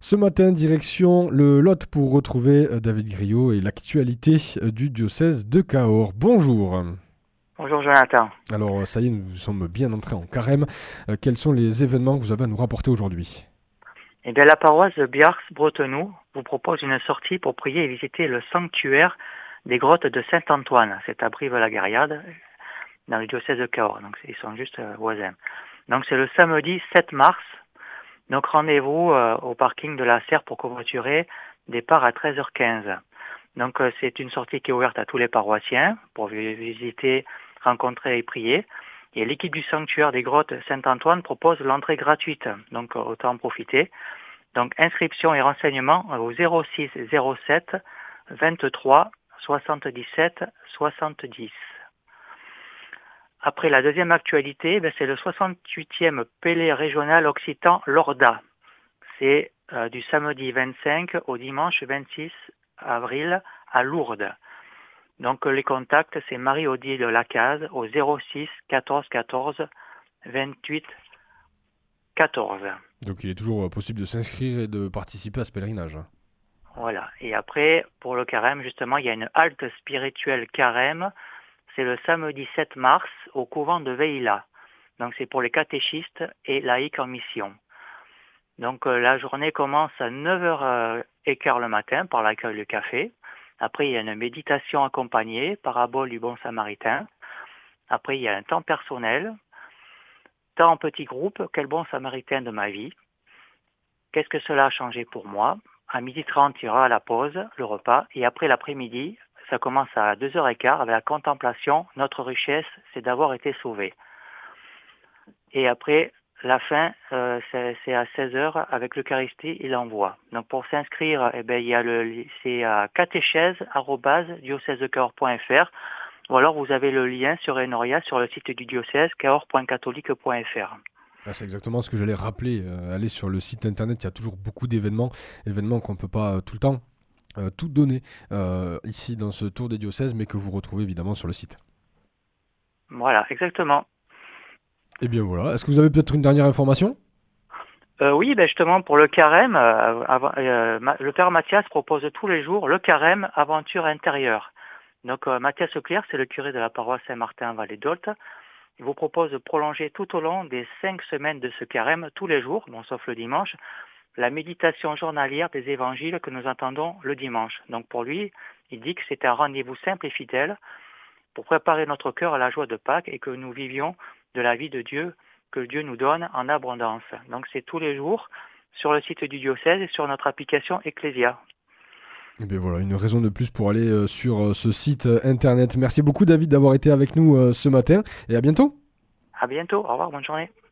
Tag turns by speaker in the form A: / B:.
A: Ce matin, direction le Lot pour retrouver David Griot et l'actualité du diocèse de Cahors. Bonjour.
B: Bonjour Jonathan.
A: Alors, ça y est, nous sommes bien entrés en carême. Quels sont les événements que vous avez à nous rapporter aujourd'hui ?
B: Eh bien, la paroisse de Biars-Bretenoux vous propose une sortie pour prier et visiter le sanctuaire des grottes de Saint-Antoine. C'est à Brive-la-Gaillarde, dans le diocèse de Cahors. Donc, ils sont juste voisins. Donc, c'est le samedi 7 mars. Donc, rendez-vous au parking de la Serre pour covoiturer. Départ à 13h15. Donc, c'est une sortie qui est ouverte à tous les paroissiens pour visiter, rencontrer et prier. Et l'équipe du sanctuaire des grottes Saint-Antoine propose l'entrée gratuite. Donc, autant en profiter. Donc, inscription et renseignements au 06 07 23 77 70. Après, la deuxième actualité, c'est le 68e Pélé régional occitan Lorda. C'est du samedi 25 au dimanche 26 avril à Lourdes. Donc, les contacts, c'est Marie-Odile Lacaze au 06 14 14 28 14.
A: Donc il est toujours possible de s'inscrire et de participer à ce pèlerinage.
B: Voilà. Et après, pour le carême, justement, il y a une halte spirituelle carême. C'est le samedi 7 mars au couvent de Veilla. Donc c'est pour les catéchistes et laïcs en mission. Donc la journée commence à 9h15 le matin par l'accueil du café. Après, il y a une méditation accompagnée, parabole du bon samaritain. Après, il y a un temps personnel, temps en petit groupe, quel bon samaritain de ma vie. Qu'est-ce que cela a changé pour moi ? À 12h30, il y aura la pause, le repas. Et après l'après-midi, ça commence à 2h15 avec la contemplation. Notre richesse, c'est d'avoir été sauvé. Et après, la fin, c'est à 16h avec l'Eucharistie et l'envoi. Donc pour s'inscrire, il y a c'est à catéchèse@diocèsedecahors.fr ou alors vous avez le lien sur Enoria sur le site du diocèse cahors.catholique.fr.
A: C'est exactement ce que j'allais rappeler. Aller sur le site internet, il y a toujours beaucoup d'événements qu'on ne peut pas tout le temps tout donner ici dans ce tour des diocèses, mais que vous retrouvez évidemment sur le site.
B: Voilà, exactement.
A: Et bien voilà, est-ce que vous avez peut-être une dernière information ?
B: Oui, justement, pour le carême, le Père Mathias propose tous les jours le carême aventure intérieure. Donc Mathias Leclerc, c'est le curé de la paroisse Saint-Martin-Vallée d'Olt. Il vous propose de prolonger tout au long des 5 semaines de ce carême, tous les jours, sauf le dimanche, la méditation journalière des évangiles que nous entendons le dimanche. Donc pour lui, il dit que c'est un rendez-vous simple et fidèle pour préparer notre cœur à la joie de Pâques et que nous vivions de la vie de Dieu que Dieu nous donne en abondance. Donc c'est tous les jours sur le site du diocèse et sur notre application Ecclesia.
A: Et bien voilà, une raison de plus pour aller sur ce site internet. Merci beaucoup David d'avoir été avec nous ce matin et à bientôt.
B: À bientôt, au revoir, bonne journée.